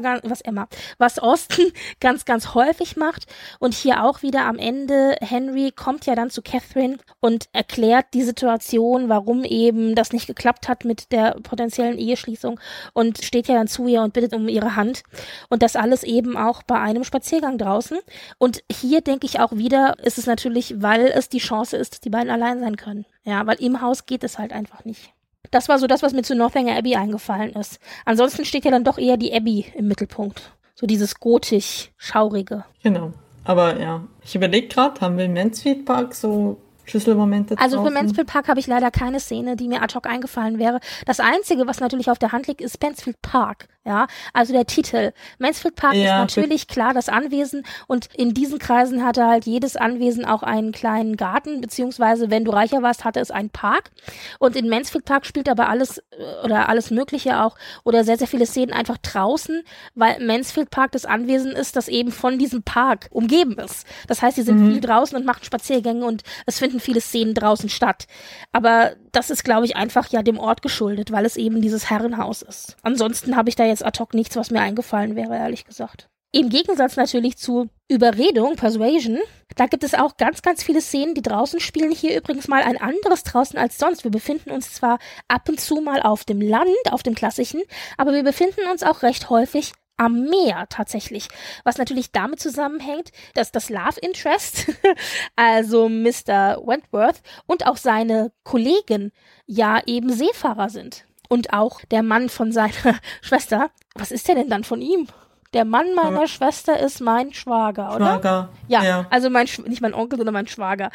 was Austen ganz, ganz häufig macht. Und hier auch wieder am Ende, Henry kommt ja dann zu Catherine und erklärt die Situation, warum eben das nicht geklappt hat mit der potenziellen Eheschließung und steht ja dann zu ihr und bittet um ihre Hand. Und das alles eben auch bei einem Spaziergang draußen. Und hier denke ich auch wieder, ist es natürlich, weil es die Chance ist, dass die beiden allein sein können. Ja, weil im Haus geht es halt einfach nicht. Das war so das, was mir zu Northanger Abbey eingefallen ist. Ansonsten steht ja dann doch eher die Abbey im Mittelpunkt. So dieses gotisch-schaurige. Genau. Aber ja, ich überlege gerade, haben wir im Mansfield Park so Schlüsselmomente Also draußen? für Mansfield Park habe ich leider keine Szene, die mir ad hoc eingefallen wäre. Das Einzige, was natürlich auf der Hand liegt, ist Mansfield Park. Ja, also der Titel. Mansfield Park ist natürlich klar das Anwesen und in diesen Kreisen hatte halt jedes Anwesen auch einen kleinen Garten, beziehungsweise wenn du reicher warst, hatte es einen Park. Und in Mansfield Park spielt aber alles oder alles Mögliche auch oder sehr, sehr viele Szenen einfach draußen, weil Mansfield Park das Anwesen ist, das eben von diesem Park umgeben ist. Das heißt, sie sind viel draußen und machen Spaziergänge und es finden viele Szenen draußen statt. Aber das ist, glaube ich, einfach ja dem Ort geschuldet, weil es eben dieses Herrenhaus ist. Ansonsten habe ich da jetzt ad hoc nichts, was mir eingefallen wäre, ehrlich gesagt. Im Gegensatz natürlich zu Überredung, Persuasion, da gibt es auch ganz, ganz viele Szenen, die draußen spielen. Hier übrigens mal ein anderes draußen als sonst. Wir befinden uns zwar ab und zu mal auf dem Land, auf dem klassischen, aber wir befinden uns auch recht häufig am Meer tatsächlich, was natürlich damit zusammenhängt, dass das Love Interest, also Mr. Wentworth und auch seine Kollegen ja eben Seefahrer sind. Und auch der Mann von seiner Schwester, was ist der denn dann von ihm? Der Mann meiner Schwester ist mein Schwager, oder? Schwager. Ja, also nicht mein Onkel, sondern mein Schwager.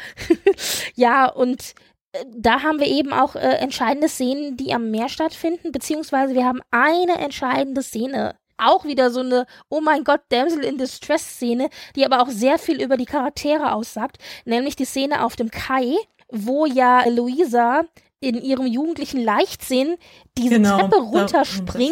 Ja, und da haben wir eben auch entscheidende Szenen, die am Meer stattfinden, beziehungsweise wir haben eine entscheidende Szene. Auch wieder so eine, oh mein Gott, Damsel in Distress-Szene, die aber auch sehr viel über die Charaktere aussagt, nämlich die Szene auf dem Kai, wo ja Louisa in ihrem jugendlichen Leichtsinn diese Treppe runterspringt,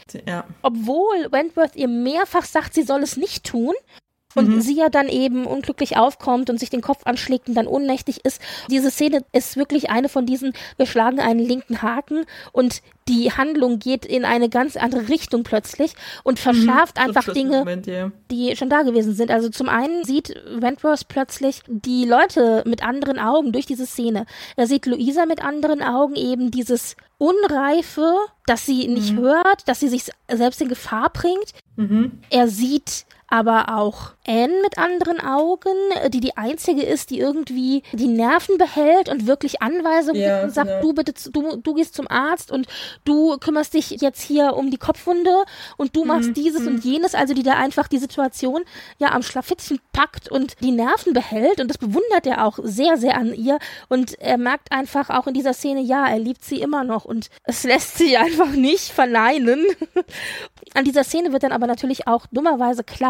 obwohl Wentworth ihr mehrfach sagt, sie soll es nicht tun. Und sie ja dann eben unglücklich aufkommt und sich den Kopf anschlägt und dann ohnmächtig ist. Diese Szene ist wirklich eine von diesen, wir schlagen einen linken Haken und die Handlung geht in eine ganz andere Richtung plötzlich und verschärft einfach Dinge, die schon da gewesen sind. Also zum einen sieht Wentworth plötzlich die Leute mit anderen Augen durch diese Szene. Er sieht Louisa mit anderen Augen, eben dieses Unreife, dass sie nicht hört, dass sie sich selbst in Gefahr bringt. Er sieht aber auch Anne mit anderen Augen, die einzige ist, die irgendwie die Nerven behält und wirklich Anweisungen gibt und sagt, du gehst zum Arzt und du kümmerst dich jetzt hier um die Kopfwunde und du machst dieses und jenes, also die da einfach die Situation ja am Schlafittchen packt und die Nerven behält und das bewundert er auch sehr, sehr an ihr und er merkt einfach auch in dieser Szene, ja, er liebt sie immer noch und es lässt sich einfach nicht verneinen. An dieser Szene wird dann aber natürlich auch dummerweise klar,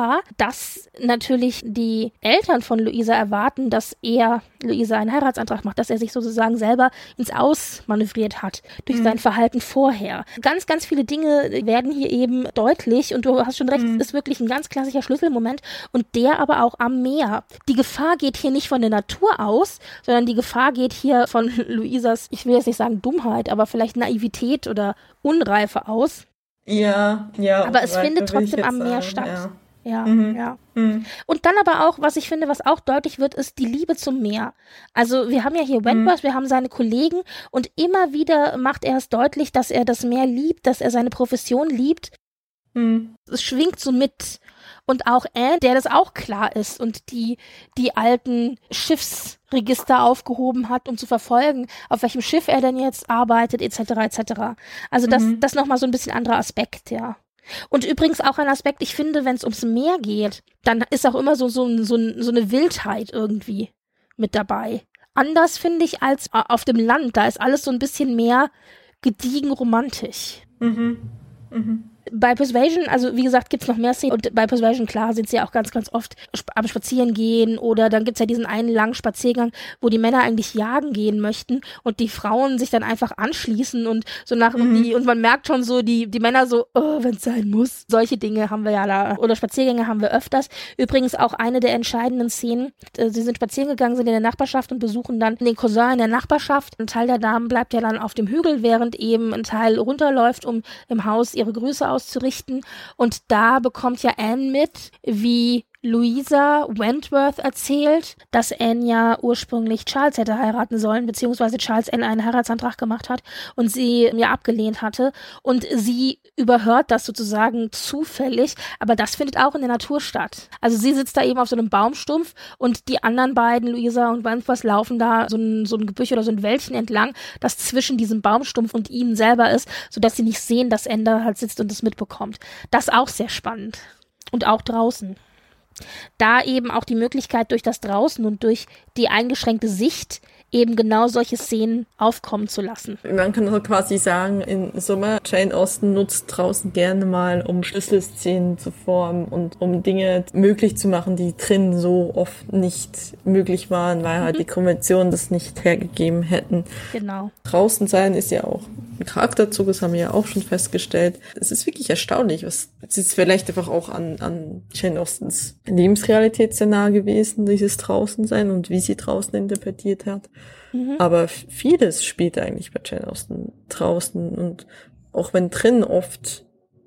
Gefahr, dass natürlich die Eltern von Luisa erwarten, dass er Luisa einen Heiratsantrag macht, dass er sich sozusagen selber ins Aus manövriert hat durch sein Verhalten vorher. Ganz, ganz viele Dinge werden hier eben deutlich und du hast schon recht, es ist wirklich ein ganz klassischer Schlüsselmoment und der aber auch am Meer. Die Gefahr geht hier nicht von der Natur aus, sondern die Gefahr geht hier von Luisas, ich will jetzt nicht sagen Dummheit, aber vielleicht Naivität oder Unreife aus. Ja. Aber es findet trotzdem am Meer statt. Ja. Und dann aber auch, was ich finde, was auch deutlich wird, ist die Liebe zum Meer. Also wir haben ja hier Wentworth, wir haben seine Kollegen und immer wieder macht er es deutlich, dass er das Meer liebt, dass er seine Profession liebt. Es schwingt so mit. Und auch Anne, der das auch klar ist und die alten Schiffsregister aufgehoben hat, um zu verfolgen, auf welchem Schiff er denn jetzt arbeitet, etc. Also das nochmal so ein bisschen anderer Aspekt, ja. Und übrigens auch ein Aspekt, ich finde, wenn es ums Meer geht, dann ist auch immer so eine Wildheit irgendwie mit dabei. Anders finde ich als auf dem Land, da ist alles so ein bisschen mehr gediegen romantisch. Bei Persuasion, also wie gesagt, gibt's noch mehr Szenen und bei Persuasion, klar, sind sie ja auch ganz, ganz oft am Spazieren gehen oder dann gibt's ja diesen einen langen Spaziergang, wo die Männer eigentlich jagen gehen möchten und die Frauen sich dann einfach anschließen und so und man merkt schon so, die Männer so, oh, wenn's sein muss. Solche Dinge haben wir ja da, oder Spaziergänge haben wir öfters. Übrigens auch eine der entscheidenden Szenen, sie sind spazieren gegangen, sind in der Nachbarschaft und besuchen dann den Cousin in der Nachbarschaft. Ein Teil der Damen bleibt ja dann auf dem Hügel, während eben ein Teil runterläuft, um im Haus ihre Grüße auszurichten. Und da bekommt ja Anne mit, wie Luisa Wentworth erzählt, dass Anne ja ursprünglich Charles hätte heiraten sollen, beziehungsweise Charles Anne einen Heiratsantrag gemacht hat und sie ja abgelehnt hatte. Und sie überhört das sozusagen zufällig, aber das findet auch in der Natur statt. Also sie sitzt da eben auf so einem Baumstumpf und die anderen beiden, Luisa und Wentworth, laufen da so ein Gebüsch oder so ein Wäldchen entlang, das zwischen diesem Baumstumpf und ihnen selber ist, sodass sie nicht sehen, dass Anne da halt sitzt und es mitbekommt. Das ist auch sehr spannend. Und auch draußen. Da eben auch die Möglichkeit durch das Draußen und durch die eingeschränkte Sicht eben genau solche Szenen aufkommen zu lassen. Man kann also quasi sagen, in Summe, Jane Austen nutzt draußen gerne mal, um Schlüsselszenen zu formen und um Dinge möglich zu machen, die drin so oft nicht möglich waren, weil halt die Konventionen das nicht hergegeben hätten. Genau. Draußen sein ist ja auch ein Charakterzug, das haben wir ja auch schon festgestellt. Es ist wirklich erstaunlich, es ist vielleicht einfach auch an Jane Austens Lebensrealität sehr nah gewesen, dieses Draußensein und wie sie draußen interpretiert hat. Aber vieles spielt eigentlich bei Jane Austen draußen und auch wenn drin oft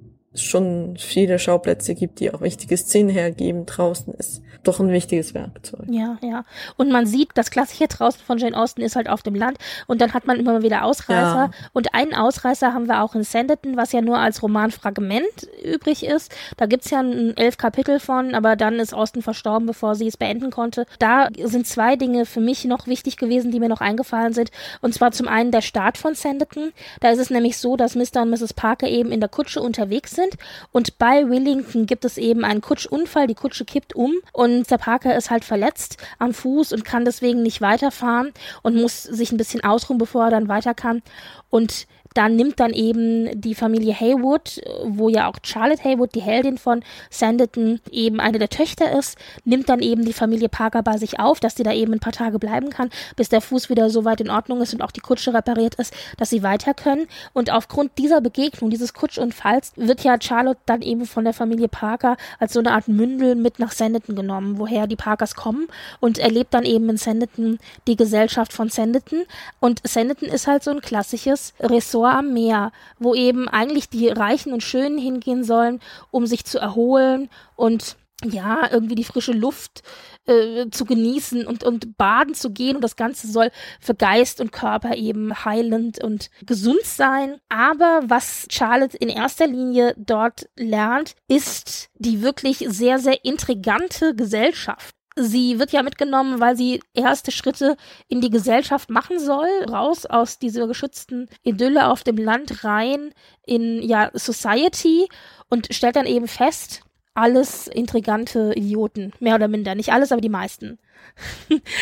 schon viele Schauplätze gibt, die auch wichtige Szenen hergeben, draußen ist doch ein wichtiges Werkzeug. Ja. Und man sieht, das klassische draußen von Jane Austen ist halt auf dem Land und dann hat man immer mal wieder Ausreißer und einen Ausreißer haben wir auch in Sanditon, was ja nur als Romanfragment übrig ist. Da gibt's ja 11 Kapitel von, aber dann ist Austen verstorben, bevor sie es beenden konnte. Da sind 2 Dinge für mich noch wichtig gewesen, die mir noch eingefallen sind, und zwar zum einen der Start von Sanditon. Da ist es nämlich so, dass Mr. und Mrs. Parker eben in der Kutsche unterwegs sind und bei Willington gibt es eben einen Kutschunfall, die Kutsche kippt um und Mr. Parker ist halt verletzt am Fuß und kann deswegen nicht weiterfahren und muss sich ein bisschen ausruhen, bevor er dann weiter kann. Und da nimmt dann eben die Familie Heywood, wo ja auch Charlotte Heywood, die Heldin von Sanditon, eben eine der Töchter ist, nimmt dann eben die Familie Parker bei sich auf, dass sie da eben ein paar Tage bleiben kann, bis der Fuß wieder so weit in Ordnung ist und auch die Kutsche repariert ist, dass sie weiter können. Und aufgrund dieser Begegnung, dieses Kutschunfalls, wird ja Charlotte dann eben von der Familie Parker als so eine Art Mündel mit nach Sanditon genommen, woher die Parkers kommen, und erlebt dann eben in Sanditon die Gesellschaft von Sanditon. Und Sanditon ist halt so ein klassisches Ressort am Meer, wo eben eigentlich die Reichen und Schönen hingehen sollen, um sich zu erholen und ja, irgendwie die frische Luft zu genießen und baden zu gehen, und das Ganze soll für Geist und Körper eben heilend und gesund sein. Aber was Charlotte in erster Linie dort lernt, ist die wirklich sehr, sehr intrigante Gesellschaft. Sie wird ja mitgenommen, weil sie erste Schritte in die Gesellschaft machen soll, raus aus dieser geschützten Idylle auf dem Land rein in Society, und stellt dann eben fest, alles intrigante Idioten, mehr oder minder, nicht alles, aber die meisten.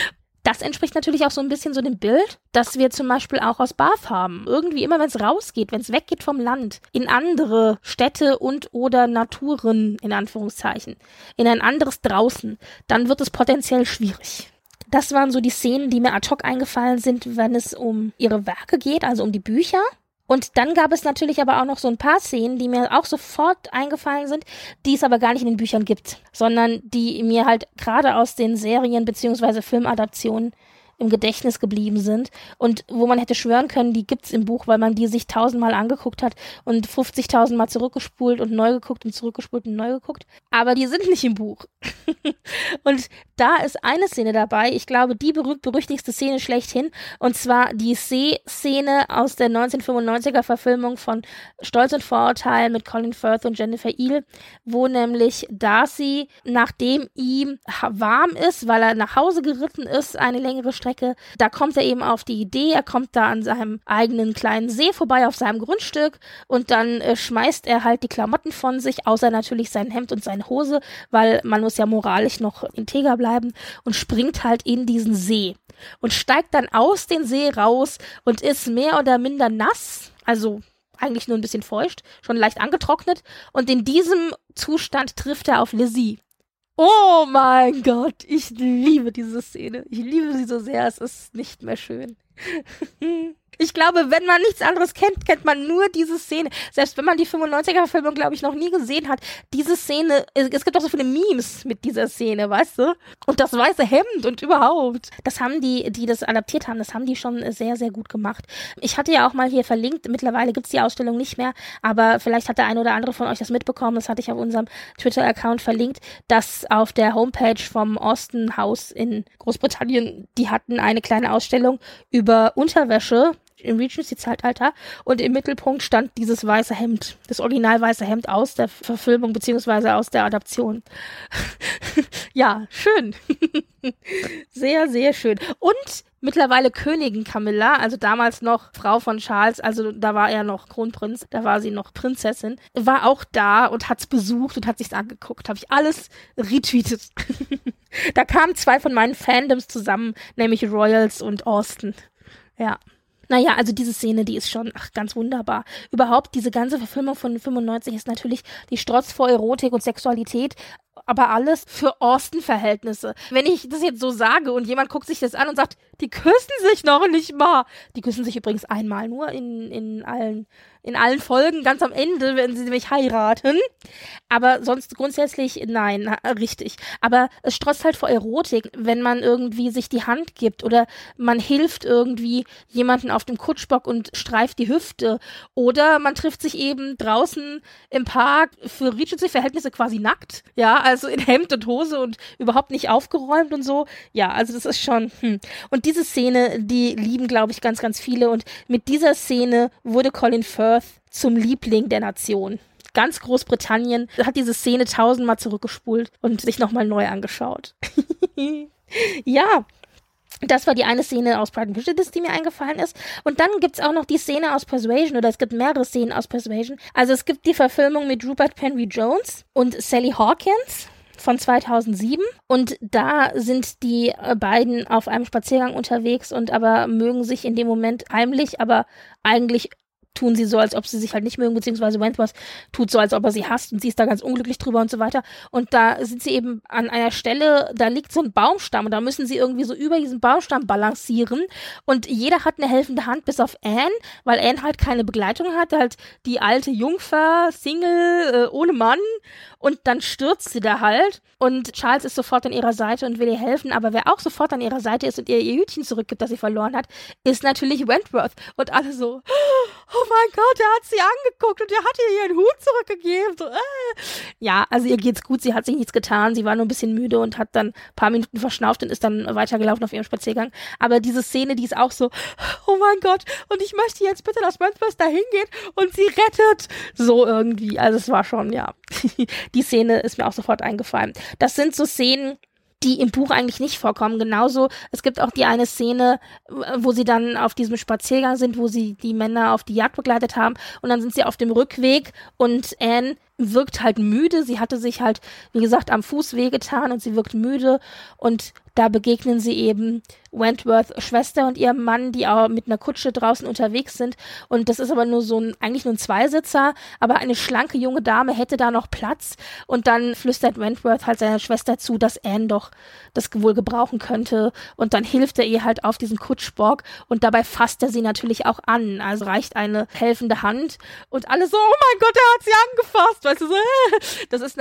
Das entspricht natürlich auch so ein bisschen so dem Bild, das wir zum Beispiel auch aus Bath haben. Irgendwie immer, wenn es rausgeht, wenn es weggeht vom Land, in andere Städte und oder Naturen, in Anführungszeichen, in ein anderes draußen, dann wird es potenziell schwierig. Das waren so die Szenen, die mir ad hoc eingefallen sind, wenn es um ihre Werke geht, also um die Bücher. Und dann gab es natürlich aber auch noch so ein paar Szenen, die mir auch sofort eingefallen sind, die es aber gar nicht in den Büchern gibt, sondern die mir halt gerade aus den Serien bzw. Filmadaptionen im Gedächtnis geblieben sind und wo man hätte schwören können, die gibt's im Buch, weil man die sich 1000-mal angeguckt hat und 50.000 Mal zurückgespult und neu geguckt und zurückgespult und neu geguckt. Aber die sind nicht im Buch. Und da ist eine Szene dabei, ich glaube, die berühmt-berüchtigste Szene schlechthin, und zwar die See-Szene aus der 1995er Verfilmung von Stolz und Vorurteil mit Colin Firth und Jennifer Ehle, wo nämlich Darcy, nachdem ihm warm ist, weil er nach Hause geritten ist, eine längere Strecke, da kommt er eben auf die Idee, er kommt da an seinem eigenen kleinen See vorbei auf seinem Grundstück und dann schmeißt er halt die Klamotten von sich, außer natürlich sein Hemd und seine Hose, weil man muss ja moralisch noch integer bleiben, und springt halt in diesen See und steigt dann aus dem See raus und ist mehr oder minder nass, also eigentlich nur ein bisschen feucht, schon leicht angetrocknet, und in diesem Zustand trifft er auf Lizzie. Oh mein Gott, ich liebe diese Szene. Ich liebe sie so sehr, es ist nicht mehr schön. Ich glaube, wenn man nichts anderes kennt, kennt man nur diese Szene. Selbst wenn man die 95er-Verfilmung, glaube ich, noch nie gesehen hat, diese Szene, es gibt auch so viele Memes mit dieser Szene, weißt du? Und das weiße Hemd und überhaupt. Das haben die das adaptiert haben, das haben die schon sehr, sehr gut gemacht. Ich hatte ja auch mal hier verlinkt, mittlerweile gibt's die Ausstellung nicht mehr, aber vielleicht hat der eine oder andere von euch das mitbekommen, das hatte ich auf unserem Twitter-Account verlinkt, dass auf der Homepage vom Austen House in Großbritannien, die hatten eine kleine Ausstellung über Unterwäsche im Regency-Zeitalter, und im Mittelpunkt stand dieses weiße Hemd, das original weiße Hemd aus der Verfilmung beziehungsweise aus der Adaption. Ja, schön. Sehr, sehr schön. Und mittlerweile Königin Camilla, also damals noch Frau von Charles, also da war er noch Kronprinz, da war sie noch Prinzessin, war auch da und hat's besucht und hat sich's angeguckt. Habe ich alles retweetet. Da kamen 2 von meinen Fandoms zusammen, nämlich Royals und Austen. Ja. Naja, also diese Szene, die ist schon ganz wunderbar. Überhaupt, diese ganze Verfilmung von 95 ist natürlich die Strotz vor Erotik und Sexualität, aber alles für Austen-Verhältnisse. Wenn ich das jetzt so sage und jemand guckt sich das an und sagt, die küssen sich noch nicht mal. Die küssen sich übrigens einmal nur in allen Folgen, ganz am Ende, wenn sie nämlich heiraten. Aber sonst grundsätzlich, nein, richtig. Aber es strotzt halt vor Erotik, wenn man irgendwie sich die Hand gibt oder man hilft irgendwie jemanden auf dem Kutschbock und streift die Hüfte. Oder man trifft sich eben draußen im Park für Regency-Verhältnisse quasi nackt. Ja, also in Hemd und Hose und überhaupt nicht aufgeräumt und so. Ja, also das ist schon, Und diese Szene, die lieben, glaube ich, ganz, ganz viele. Und mit dieser Szene wurde Colin Firth zum Liebling der Nation. Ganz Großbritannien hat diese Szene 1000-mal zurückgespult und sich nochmal neu angeschaut. Ja, das war die eine Szene aus Pride and Prejudice, die mir eingefallen ist. Und dann gibt's auch noch die Szene aus Persuasion, oder es gibt mehrere Szenen aus Persuasion. Also es gibt die Verfilmung mit Rupert Penry Jones und Sally Hawkins von 2007, und da sind die beiden auf einem Spaziergang unterwegs und aber mögen sich in dem Moment heimlich, aber eigentlich tun sie so, als ob sie sich halt nicht mögen, beziehungsweise Wentworth tut so, als ob er sie hasst, und sie ist da ganz unglücklich drüber und so weiter. Und da sind sie eben an einer Stelle, da liegt so ein Baumstamm und da müssen sie irgendwie so über diesen Baumstamm balancieren, und jeder hat eine helfende Hand, bis auf Anne, weil Anne halt keine Begleitung hat, halt die alte Jungfer, Single, ohne Mann, und dann stürzt sie da halt, und Charles ist sofort an ihrer Seite und will ihr helfen, aber wer auch sofort an ihrer Seite ist und ihr Hütchen zurückgibt, das sie verloren hat, ist natürlich Wentworth, und alle so, oh mein Gott, der hat sie angeguckt und der hat ihr ihren Hut zurückgegeben. So, Ja, also ihr geht's gut, sie hat sich nichts getan, sie war nur ein bisschen müde und hat dann ein paar Minuten verschnauft und ist dann weitergelaufen auf ihrem Spaziergang. Aber diese Szene, die ist auch so, oh mein Gott, und ich möchte jetzt bitte, dass Wentworth da hingeht und sie rettet. So irgendwie, also es war schon, ja. Die Szene ist mir auch sofort eingefallen. Das sind so Szenen, die im Buch eigentlich nicht vorkommen. Genauso, es gibt auch die eine Szene, wo sie dann auf diesem Spaziergang sind, wo sie die Männer auf die Jagd begleitet haben, und dann sind sie auf dem Rückweg und Anne wirkt halt müde. Sie hatte sich halt, wie gesagt, am Fuß wehgetan und sie wirkt müde. Und da begegnen sie eben Wentworths Schwester und ihrem Mann, die auch mit einer Kutsche draußen unterwegs sind. Und das ist aber nur eigentlich nur ein Zweisitzer, aber eine schlanke junge Dame hätte da noch Platz. Und dann flüstert Wentworth halt seiner Schwester zu, dass Anne doch das wohl gebrauchen könnte. Und dann hilft er ihr halt auf diesen Kutschbock und dabei fasst er sie natürlich auch an. Also reicht eine helfende Hand und alle so, oh mein Gott, er hat sie angefasst. Weißt du, so, das ist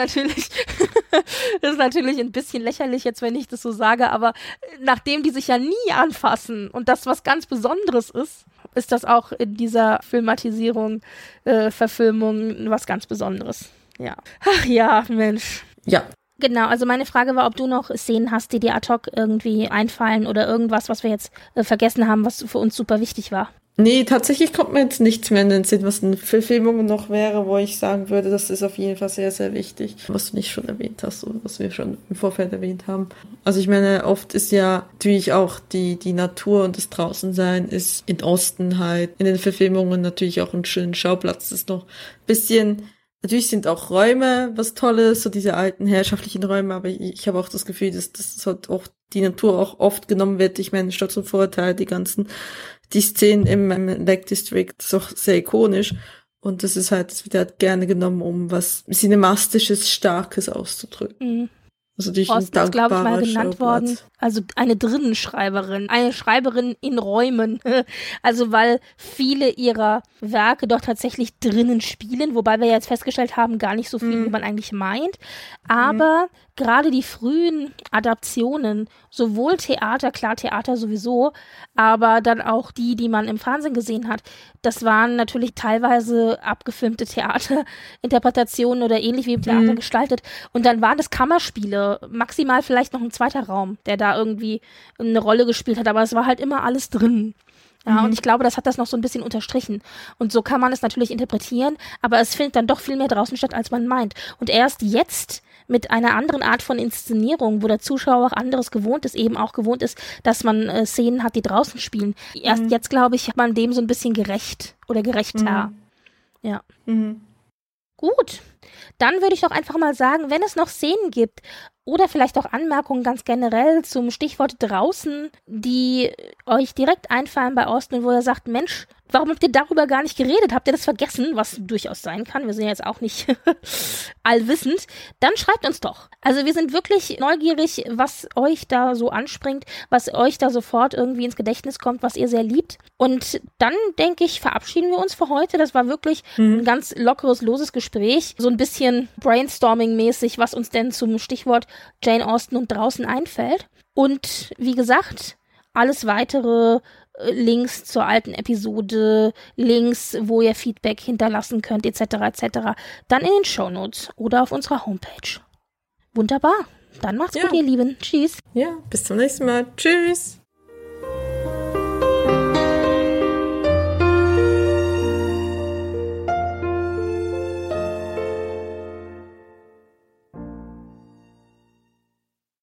natürlich ein bisschen lächerlich jetzt, wenn ich das so sage, aber nachdem die sich ja nie anfassen und das was ganz Besonderes ist das auch in dieser Filmatisierung, Verfilmung was ganz Besonderes. Ja. Ach ja, Mensch. Ja. Genau, also meine Frage war, ob du noch Szenen hast, die dir ad hoc irgendwie einfallen oder irgendwas, was wir jetzt vergessen haben, was für uns super wichtig war. Nee, tatsächlich kommt mir jetzt nichts mehr in den Sinn, was eine Verfilmung noch wäre, wo ich sagen würde, das ist auf jeden Fall sehr, sehr wichtig, was du nicht schon erwähnt hast und was wir schon im Vorfeld erwähnt haben. Also ich meine, oft ist ja natürlich auch die Natur und das Draußensein ist in Osten halt, in den Verfilmungen natürlich auch ein schöner Schauplatz. Das ist noch ein bisschen, natürlich sind auch Räume was Tolles, so diese alten herrschaftlichen Räume, aber ich habe auch das Gefühl, dass das halt auch die Natur auch oft genommen wird. Ich meine, Stolz und Vorurteil, die Szenen im Lake District ist auch sehr ikonisch und das wird halt gerne genommen, um was Cinemastisches, Starkes auszudrücken. Mhm. Also durch Ost ist, glaube ich, mal genannt Schauplatz worden. Also eine Drinnenschreiberin, eine Schreiberin in Räumen. Also weil viele ihrer Werke doch tatsächlich drinnen spielen, wobei wir jetzt festgestellt haben, gar nicht so viel, wie man eigentlich meint. Aber gerade die frühen Adaptionen, sowohl Theater, klar Theater sowieso, aber dann auch die man im Fernsehen gesehen hat, das waren natürlich teilweise abgefilmte Theaterinterpretationen oder ähnlich wie im Theater gestaltet. Und dann waren das Kammerspiele, maximal vielleicht noch ein zweiter Raum, der da irgendwie eine Rolle gespielt hat, aber es war halt immer alles drin. Ja, und ich glaube, das hat das noch so ein bisschen unterstrichen. Und so kann man es natürlich interpretieren, aber es findet dann doch viel mehr draußen statt, als man meint. Und erst jetzt mit einer anderen Art von Inszenierung, wo der Zuschauer auch anderes gewohnt ist, eben auch gewohnt ist, dass man Szenen hat, die draußen spielen. Erst jetzt, glaube ich, hat man dem so ein bisschen gerecht oder gerechter. Ja. Gut, dann würde ich doch einfach mal sagen, wenn es noch Szenen gibt oder vielleicht auch Anmerkungen ganz generell zum Stichwort draußen, die euch direkt einfallen bei Austin, wo ihr sagt, Mensch, warum habt ihr darüber gar nicht geredet? Habt ihr das vergessen? Was durchaus sein kann. Wir sind ja jetzt auch nicht allwissend. Dann schreibt uns doch. Also wir sind wirklich neugierig, was euch da so anspringt, was euch da sofort irgendwie ins Gedächtnis kommt, was ihr sehr liebt. Und dann, denke ich, verabschieden wir uns für heute. Das war wirklich ein ganz lockeres, loses Gespräch. So ein bisschen Brainstorming-mäßig, was uns denn zum Stichwort Jane Austen und draußen einfällt. Und wie gesagt, alles weitere Links zur alten Episode, Links, wo ihr Feedback hinterlassen könnt, etc., dann in den Shownotes oder auf unserer Homepage. Wunderbar. Dann macht's gut, ihr Lieben. Tschüss. Ja, bis zum nächsten Mal. Tschüss.